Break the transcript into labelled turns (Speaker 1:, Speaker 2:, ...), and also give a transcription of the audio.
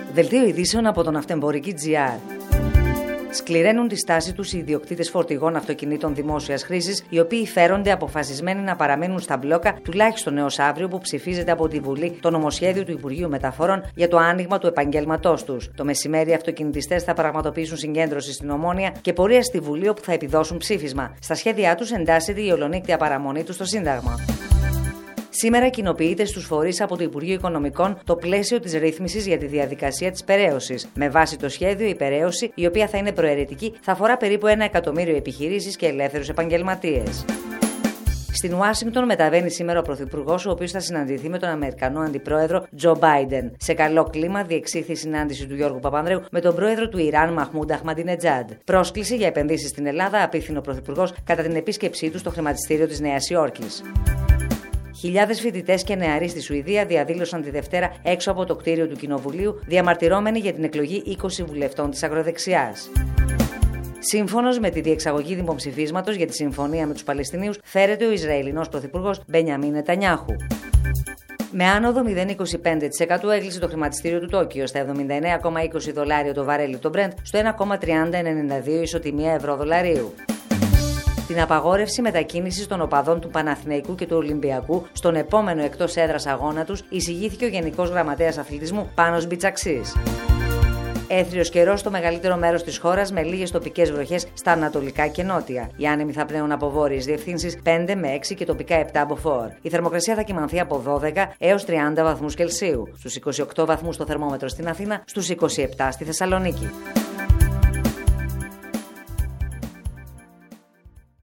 Speaker 1: Δελτίο ειδήσεων από τον Αυτεμπορική.gr. Σκληραίνουν τη στάση τους οι ιδιοκτήτες φορτηγών αυτοκινήτων δημόσιας χρήσης, οι οποίοι φέρονται αποφασισμένοι να παραμείνουν στα μπλόκα τουλάχιστον έως αύριο που ψηφίζεται από τη Βουλή το νομοσχέδιο του Υπουργείου Μεταφορών για το άνοιγμα του επαγγέλματός τους. Το μεσημέρι οι αυτοκινητιστές θα πραγματοποιήσουν συγκέντρωση στην Ομόνοια και πορεία στη Βουλή, όπου θα επιδώσουν ψήφισμα. Στα σχέδιά τους εντάσσεται η ολονύκτια παραμονή τους στο Σύνταγμα. Σήμερα κοινοποιείται στους φορείς από το Υπουργείο Οικονομικών το πλαίσιο της ρύθμισης για τη διαδικασία της περαίωσης. Με βάση το σχέδιο, η περαίωση, η οποία θα είναι προαιρετική, θα αφορά περίπου 1 εκατομμύριο επιχειρήσεις και ελεύθερους επαγγελματίες. Στην Ουάσιγκτον μεταβαίνει σήμερα ο Πρωθυπουργός, ο οποίος θα συναντηθεί με τον Αμερικανό Αντιπρόεδρο Τζο Μπάιντεν. Σε καλό κλίμα διεξήχθη η συνάντηση του Γιώργου Παπανδρέου με τον πρόεδρο του Ιράν Μαχμούντ Αχμαντινετζάντ. Πρόσκληση για επενδύσεις στην Ελλάδα απίφθινε ο Πρωθυπουργός κατά την επίσκεψή του στο χρηματιστήριο της Νέας Υόρκης. Χιλιάδες φοιτητές και νεαροί στη Σουηδία διαδήλωσαν τη Δευτέρα έξω από το κτίριο του Κοινοβουλίου, διαμαρτυρώμενοι για την εκλογή 20 βουλευτών της ακροδεξιάς. Σύμφωνος με τη διεξαγωγή δημοψηφίσματος για τη συμφωνία με τους Παλαιστινίους, φέρεται ο Ισραηλινός Πρωθυπουργός Μπενιαμίν Νετανιάχου. Με άνοδο 0,25% έκλεισε το χρηματιστήριο του Τόκιο στα $79,20 το βαρέλι το Brent, στο 1,3092 ισοτιμία ευρώ-δολαρίου. Την απαγόρευση μετακίνησης των οπαδών του Παναθηναϊκού και του Ολυμπιακού στον επόμενο εκτός έδρας αγώνα τους εισηγήθηκε ο Γενικός Γραμματέας Αθλητισμού Πάνος Μπιτσαξής. Έθριος καιρός στο μεγαλύτερο μέρος της χώρας με λίγες τοπικές βροχές στα ανατολικά και νότια. Οι άνεμοι θα πνέουν από βόρειες διευθύνσεις 5 με 6 και τοπικά 7 από φόρ. Η θερμοκρασία θα κυμανθεί από 12 έως 30 βαθμούς Κελσίου. Στους 28 βαθμούς το θερμόμετρο στην Αθήνα, στους 27 στη Θεσσαλονίκη.